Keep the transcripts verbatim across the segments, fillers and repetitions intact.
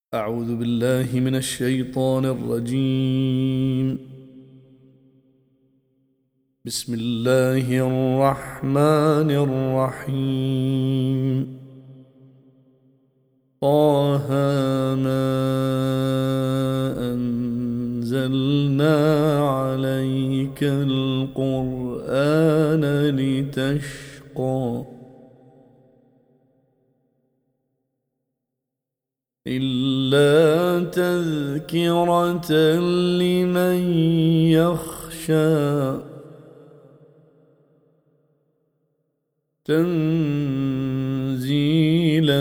أعوذ بالله من الشيطان الرجيم. بسم الله الرحمن الرحيم. طه ما أنزلنا عليك القرآن لتشقى إلا تذكرة لمن يخشى تنزيلا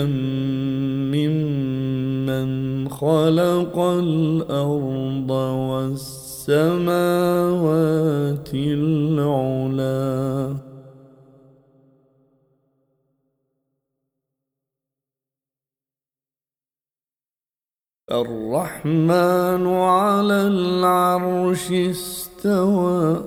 ممن خلق الأرض والسماوات العلى الرحمن على العرش استوى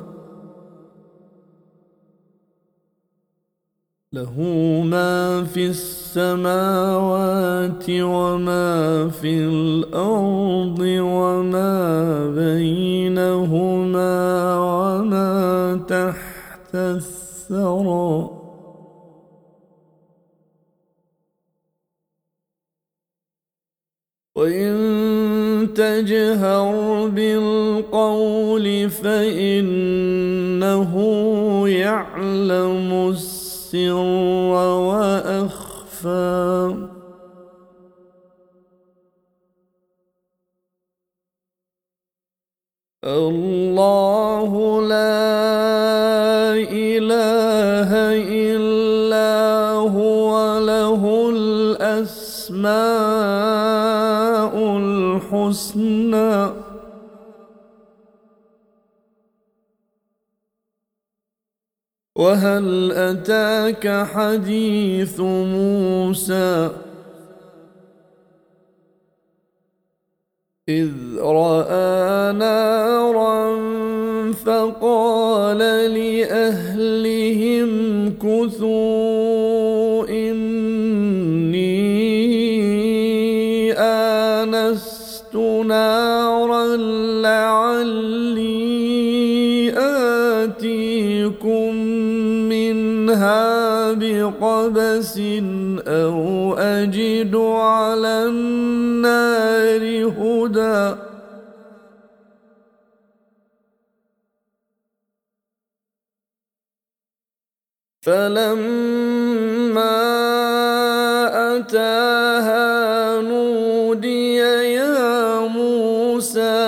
له ما في السماوات وما في الأرض وما بينهما وما تحت الثرى وإن تجهر بالقول فإنه يعلم السر وأخفى الله لا إله إلا هو له الأسماء الحسنى وهل أتاك حديث موسى إذ رأى نارا فقال لأهلهم كثوا إني آنست نارا لعلي آتيكم منها بقبس أو أجد على النار هدى فلما أتاها نودي يا موسى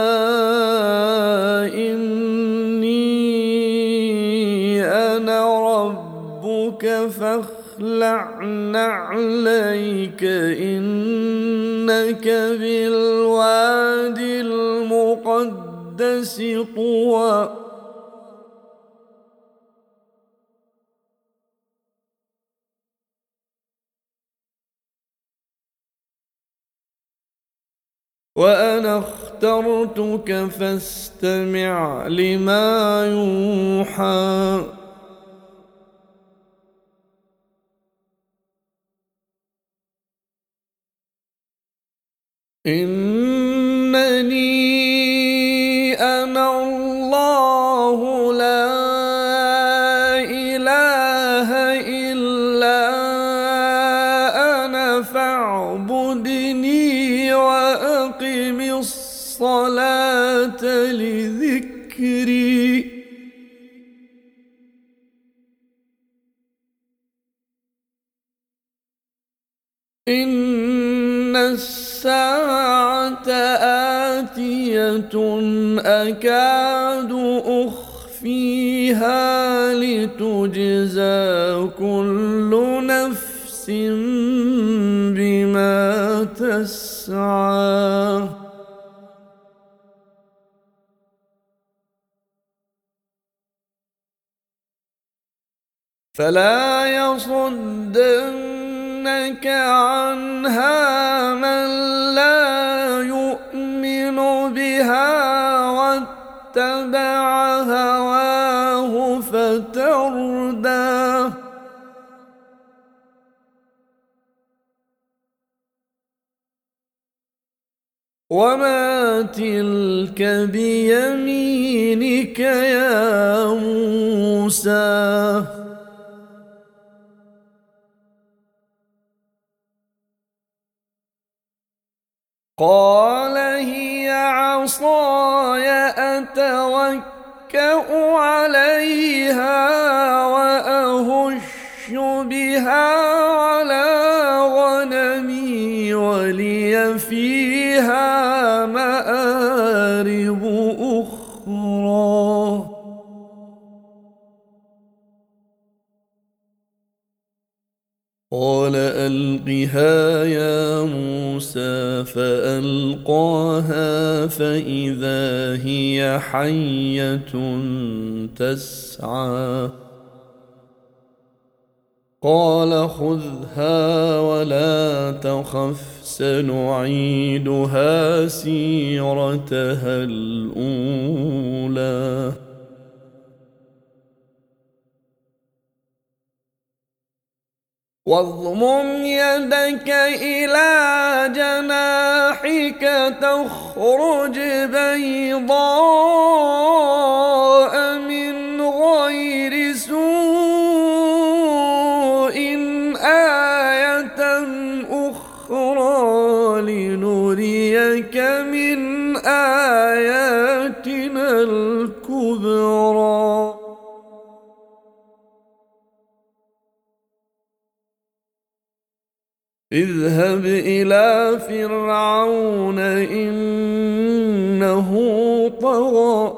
إني أنا ربك فاخلع نعليك إنك بالواد المقدس طوى وأنا اخترتك فاستمع لما يوحى إنني أنا الله لا إله إلا أنا فاعبدني وأقم الصلاة لذكري إن الساعة آتية أكاد أخفيها لتجزى كل نفس بما تسعى فلا يصدنك عنها من لا يؤمن بها واتبع هواه فتردى وما تلك بيمينك يا موسى قال هي عصاي أتوكأ عليها وأهش بها على غنمي ولي فيها مآرب أخرى قال ألقها يا موسى فألقاها فإذا هي حية تسعى قال خذها ولا تخف سنعيدها سيرتها الأولى واضمم يدك إلى جناحك تخرج بيضاء من غير سوء آية أخرى لنريك من آياتنا الكبرى اذهب إلى فرعون إنه طغى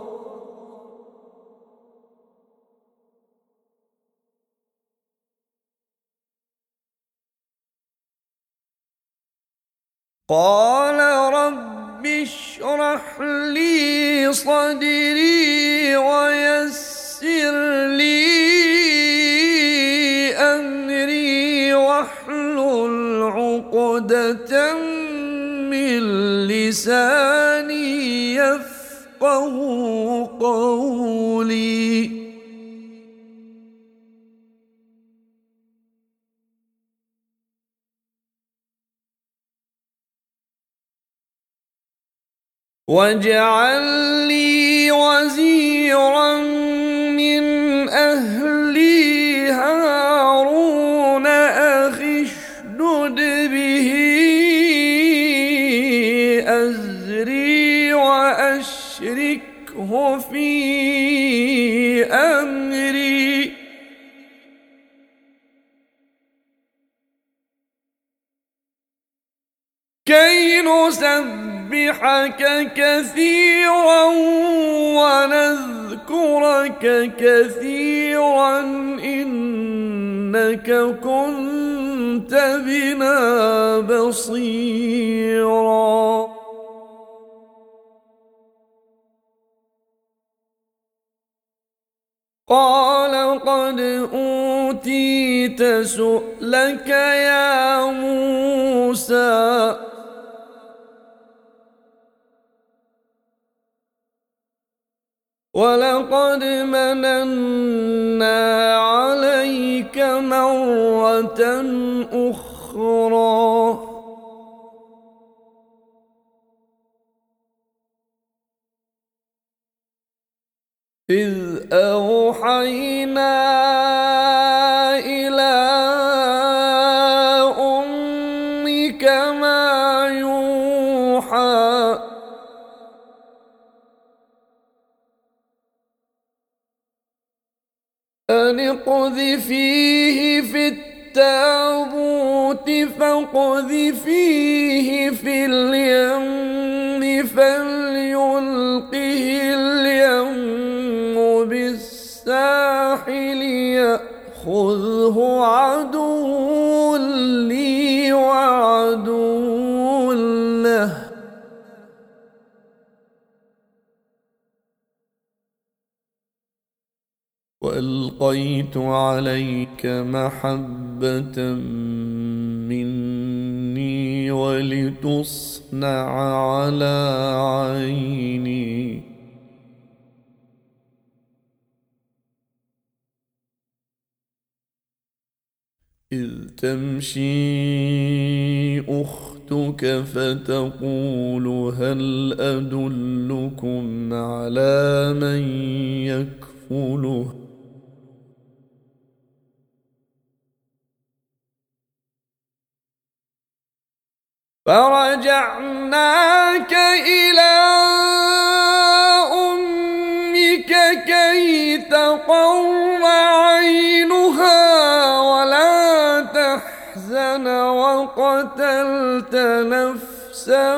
قال رب اشرح لي صدري ويسر لي أمري واحلل عقدة من لساني يفقه قولي واجعل لي وزيرا من أهلي هارون أخي اشدد به أزري وأشركه في أمري كي نسبحك كثيرا ونذكرك كثيرا إنك كنت بنا بصيرا قال قد أوتيت سؤلك يا موسى ولقد مننا عليك مرة أخرى إذ أوحينا إلى أمك ما يوحى أن اقذفيه في التابوت فاقذفيه في اليم فليلقه اليم بالساحل يأخذه عدو لي وعدو له وألقيت عليك محبة مني ولتصنع على عيني إذ تمشي أختي جئتك فتقول هل أدلكم على من يكفله فرجعناك إلى أمك كي تقر عينها ولا تحزن وقتلت نفسا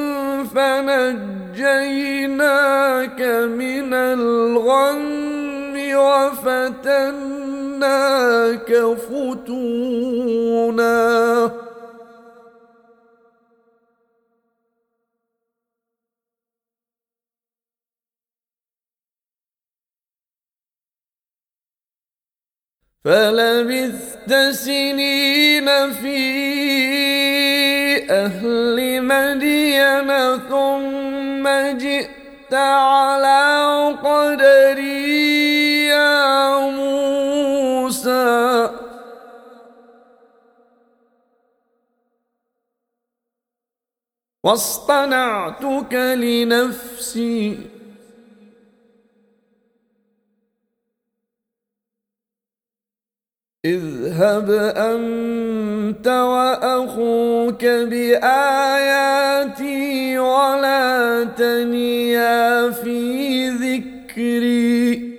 فنجيناك من الغم وفتناك فتونا فلبثت سنين في أهل مدين ثم جئت على قدري يا موسى واصطنعتك لنفسي اذهب أنت وأخوك بآياتي ولا تنيا في ذكري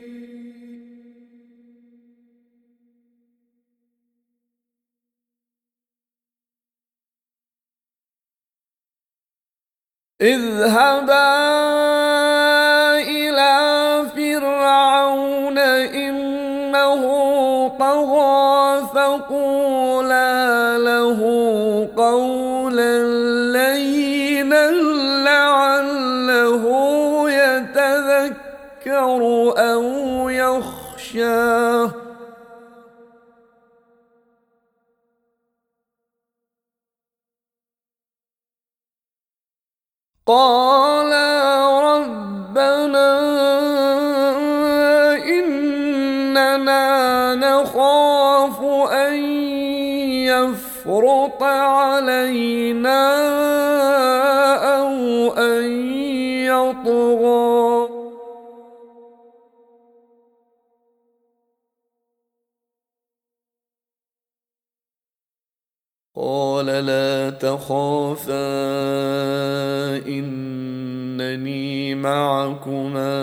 اذهبا إلى فرعون إنه طغى فقولا له قولا لينا لعله يتذكر أو يخشى قال ربنا إننا نخاف أن يفرط علينا أو أن يطغى قال لا تخافا إنني معكما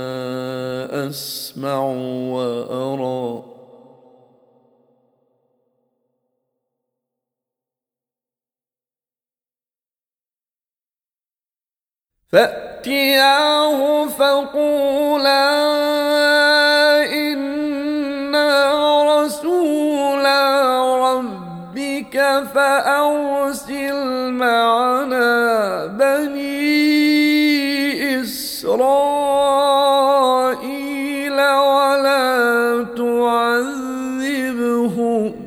أسمع وأرى فأتياه فقولا إنا رسولا ربك فأرسل معنا بني إسرائيل ولا تعذبهم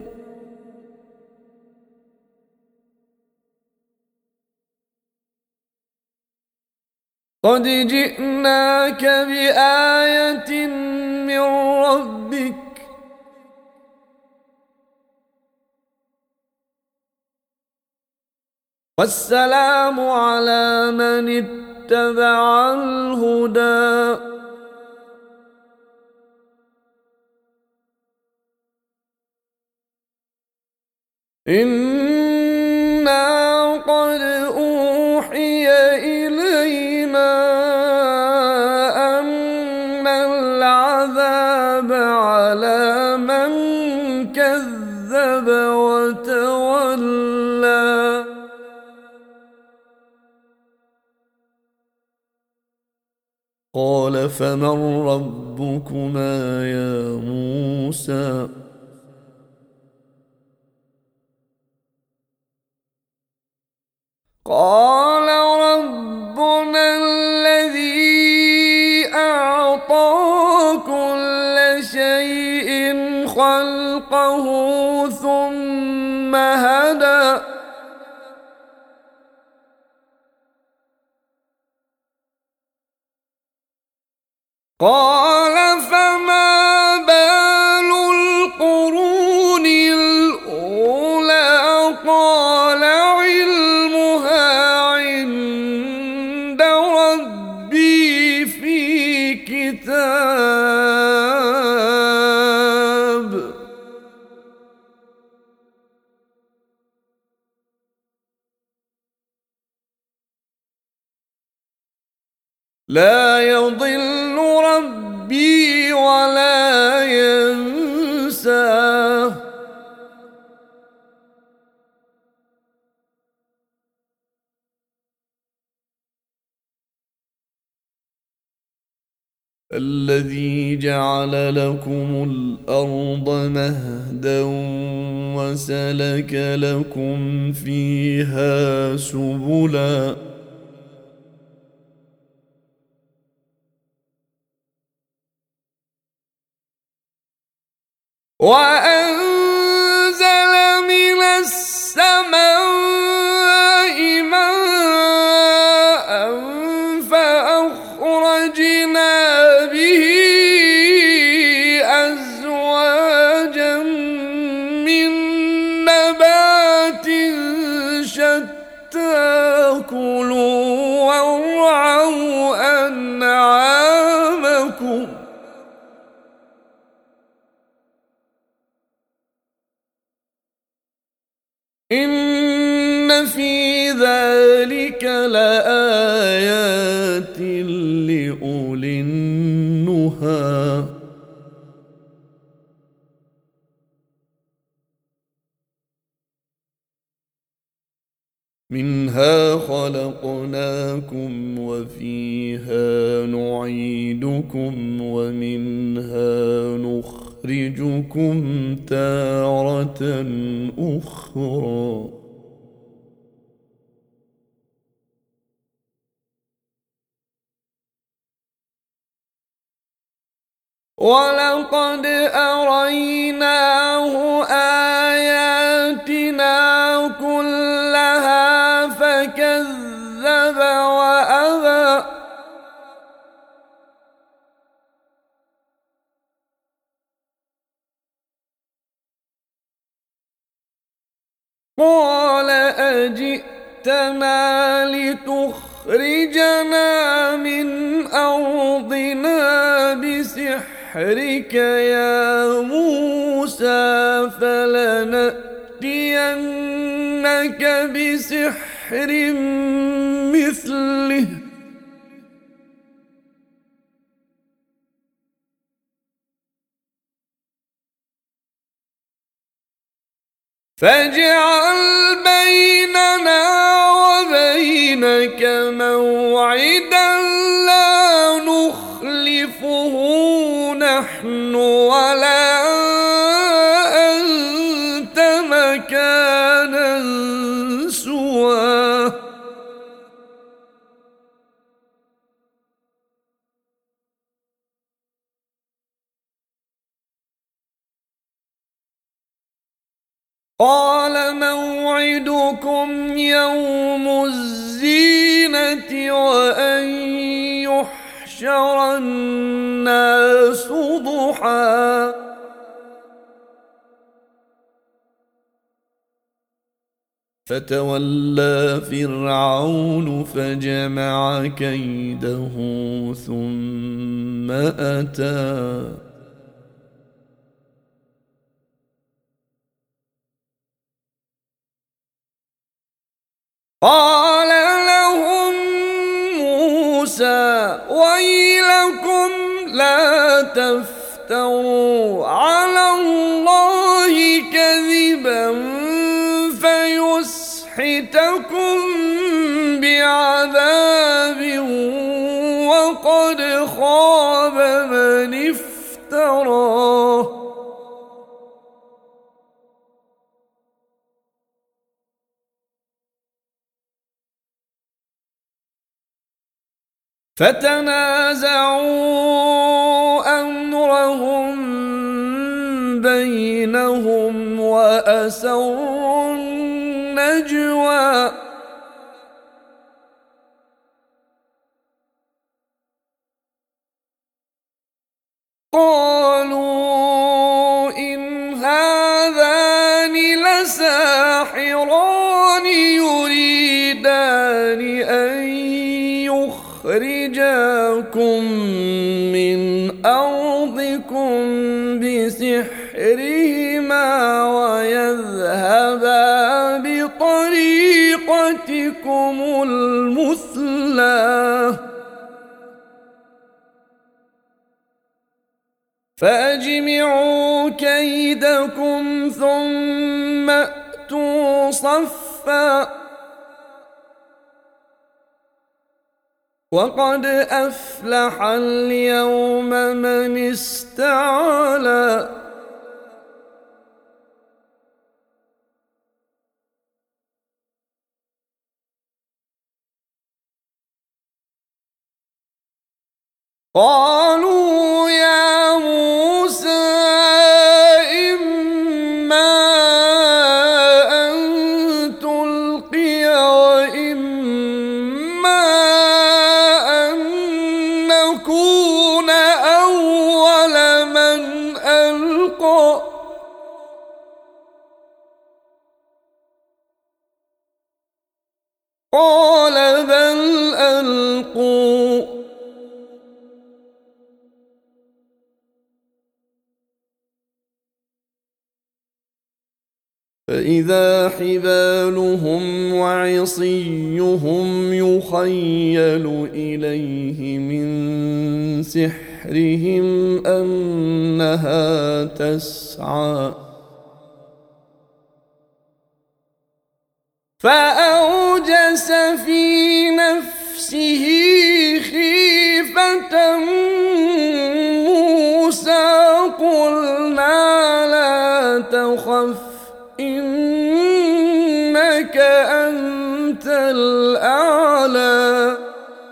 قد جئناك بآية من ربك والسلام على من اتبع الهدى إنا قد أوحي إلينا أن العذاب على من كذب وتولى قال فمن ربكما يا موسى قال ربنا الذي أعطى كل شيء خلقه ثم هدى قال فما بال القرون الأولى قال علمها لا يضل ربي ولا ينسى. الذي جعل لكم الأرض مهدا وسلك لكم فيها سبلا وأنزل من السماء ماء فأخرجنا به أزواجا من نبات شتى كلوا وارعوا أنعامكم إن في ذلك لآيات لأولي النهى. منها خلقناكم وفيها نعيدكم ومنها نخرجكم تارة أخرى. ولقد أريناه آياتنا كلها فكذب وأبى. قال أجئتنا لتخرجنا من أرضنا بسحرك يا موسى فلنأتينك بسحر مثله فاجعل بيننا وبينك موعدا لا نخلفه نحن ولا أنت مكانا سوى. قال موعدكم يوم الزينة وأن يحشر الناس ضحى فتولى فرعون فجمع كيده ثم أتى قال لهم موسى ويلكم لا تفتروا على الله كذبا فيسحتكم بعذاب وقد خاب من افترى. فتنازعوا أمرهم بينهم وأسروا النجوى قالوا إن هذان لساحران يريدان أن يخرجاكم من أرضكم بسحرهما ويذهبا بطريقتكم المثلى فأجمعوا كيدكم ثم أتوا صفا وقد أفلح اليوم من استعلى قالوا يا موسى إما أن تلقي وإما أن نكون أول من ألقى قال بل ألقوا فإذا حبالهم وعصيهم يخيل إليه من سحرهم أنها تسعى فأوجس في نفسه خيفة موسى قلنا لا تخف إنك أنت الأعلى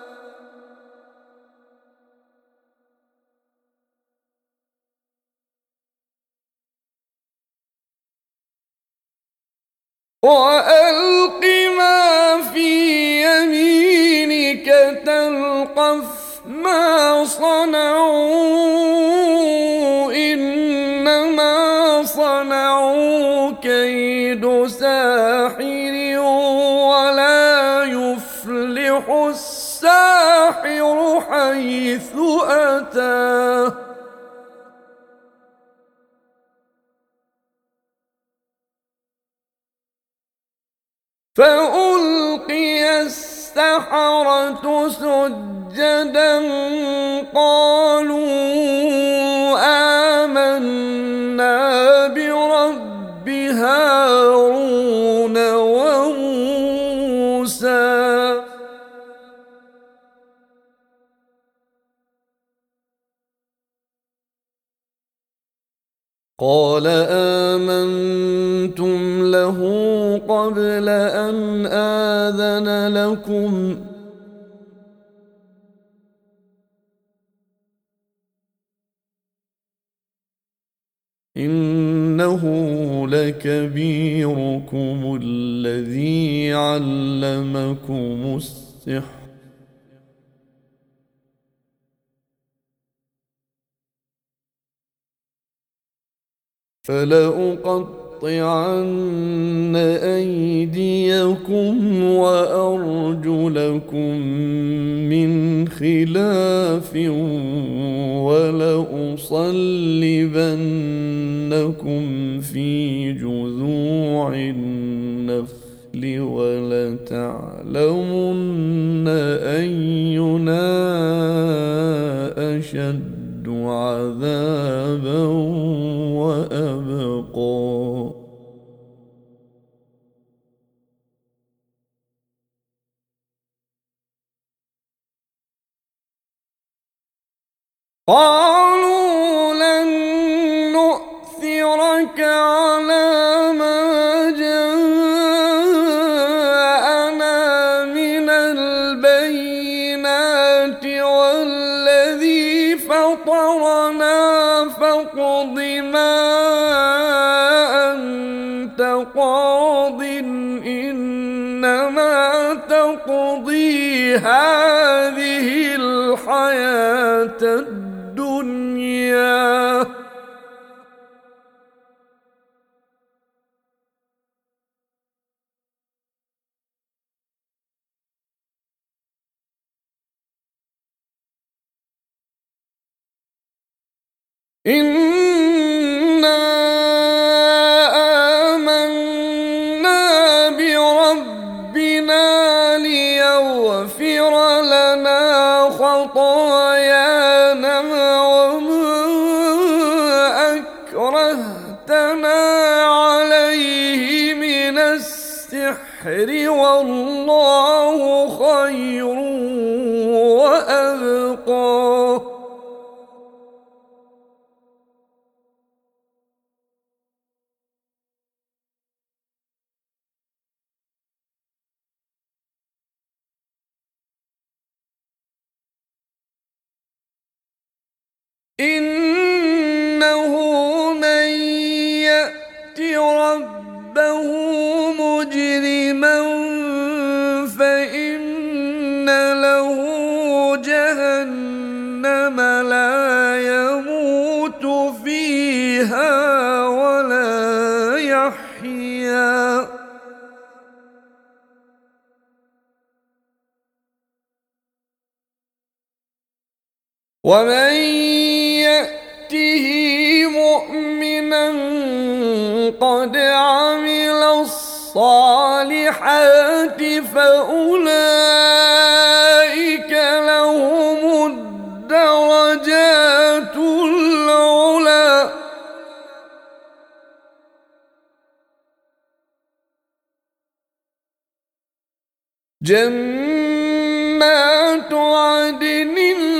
وألق ما في يمينك تلقف ما صنعوا إنما صنعوا كيد ساحر ولا يفلح الساحر حيث أتى فألقي السحرة سجدا قالوا آمنا برب هارون وموسى قال آمنتم له قبل أن آذن لكم إنه لكبيركم الذي علمكم السحر فلأقطعن أيديكم وأرجلكم من خلاف ولأصلبنكم في جذوع النخل ولتعلمن أينا أشد عذابا وأبقى قالوا لن نؤثرك على ما جاءنا من البينات والذي فطرنا فاقض ما أنت قاض إنما تقضي هذه الحياة الدنيا إنا آمنا بربنا ليغفر لنا خطايانا وما البحر والله خير وأبقى. إنه من يأت ربه مجرما فإن له جهنم لا يموت فيها ولا يحيا. ومن يأته مؤمنا قد عمل الصالحات فأولئك لهم الدرجات العلى. جنات عدن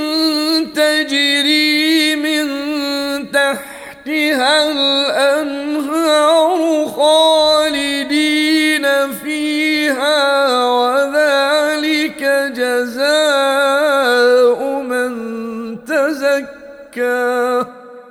تجري من تحتها الأنهار خالدين فيها وذلك جزاء من تزكى.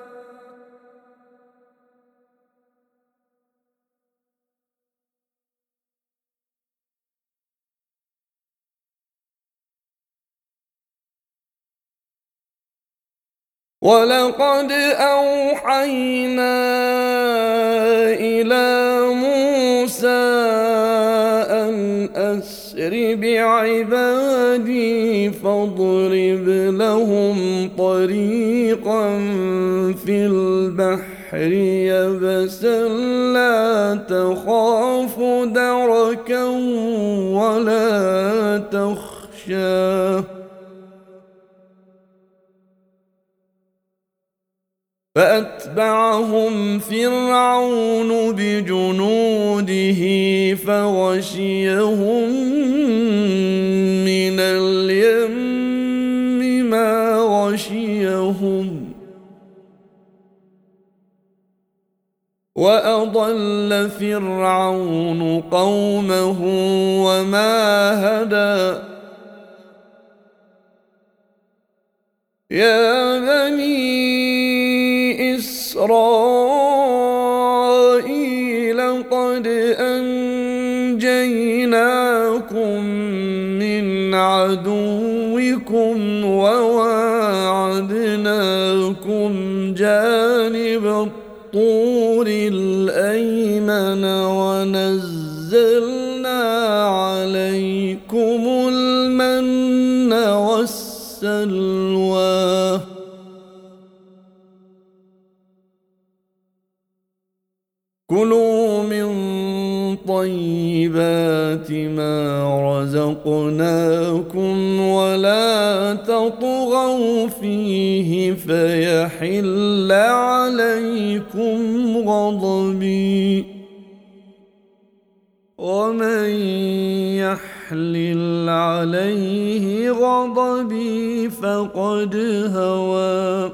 ولقد أوحينا إلى موسى أن أسر بعبادي فاضرب لهم طريقا في البحر يبسا لا تخاف دركا ولا تخشى. فأتبعهم فرعون بجنوده فغشيهم من اليم ما غشيهم. وأضل فرعون قومه وما هدى. يا بني إسرائيل قد أنجيناكم من عدوكم وواعدناكم جانب الطور الأيمن ونزلنا عليكم المن والسلوى. كلوا من طيبات ما رزقناكم ولا تطغوا فيه فيحل عليكم غضبي. ومن يحلل عليه غضبي فقد هوى.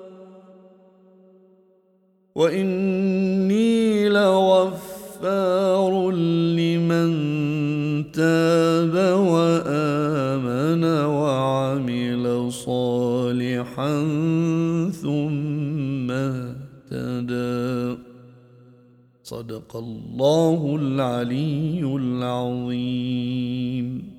وإني لغفار لمن تاب وآمن وعمل صالحا ثم اهتدى. صدق الله العلي العظيم.